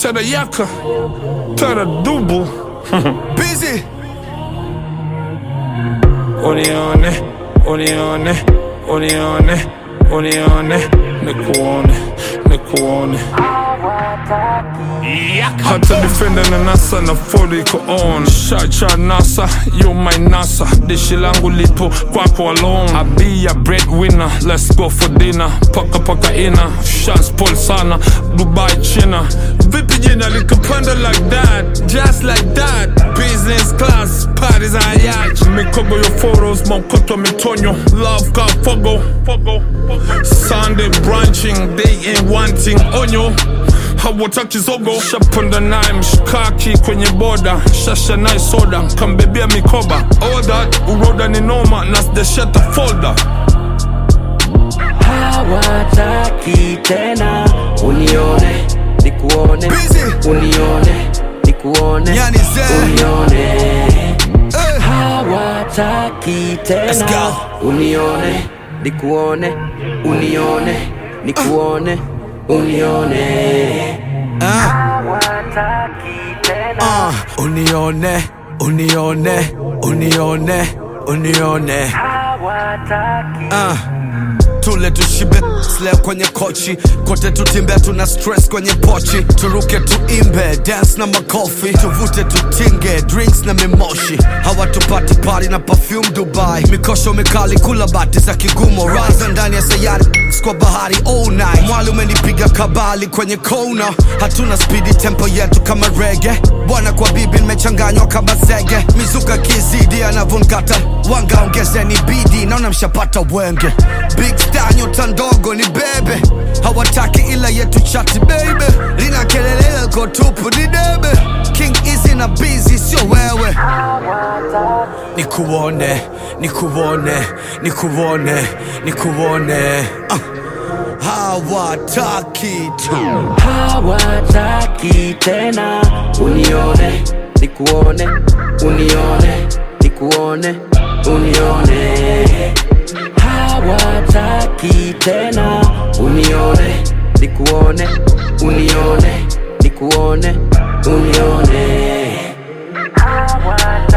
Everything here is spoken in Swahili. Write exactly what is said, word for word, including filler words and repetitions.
Tada yaka, tada dubu. Busy. Unione, unione, unione, unione. Nikuone, nikuone. Hata defender na nasa na forty iko on. Shacha nasa, you my nasa. Dishi langu lipo kwako alone. I be a breadwinner, let's go for dinner. Paka paka ina, shots pull sana. Dubai China. Vipi jina likapanda like that, just like that. Business class, parties on yacht. Mikogo yo photos, maukoto mitonyo. Love ka fogo, fogo, fogo. Sunday branching, they ain't wanting onyo. Hawataki zogo. Shapanda nae mshikaki kwenye boda. Shasha nae soda, kambebia mikoba. All that, uroda ni noma, nasdesheta folder. Hawataki tena unione, nikuone. Busy. Unione, nikuone. Yani ze. Unione. Hey. Hawataki Let's tena go. unione, nikuone. Unione, nikuone. Unione. Uh. Hawataki tena. Uh. Unione, unione, unione, unione. Hawataki. Uh. Tule tushibe sleo kwenye kochi. Kote tutimbe tuna stress kwenye pochi. Turuke tuimbe, dance na makofi. Tuvute tutinge, drinks na mimoshi. Hawatupati party na perfume Dubai. Mikosho mikali kula bati za kigumo. Raza ndani ya sayari, kwa bahari all night. Mwali umenipiga kabali kwenye kona. Hatuna speedy, tempo yetu kama reggae. Bwana kwa bibi nimechanganywa kama zege. Mizuka kizidi anavyonkata wanga, ongezeni bidi naona mshapata wenge. Big star nyota ndogo ni bebe. Hawataki ila yetu chati baby. Lina kelele kwa tupu ni debe. King Easy na busy sio wewe. Nikuone, nikuone, nikuone, nikuone. uh. Hawataki tu. Hawataki tena unione, nikuone. Unione, nikuone. Unione. Hawataki tena unione, nikuone. Unione, nikuone. Unione. Hawataki.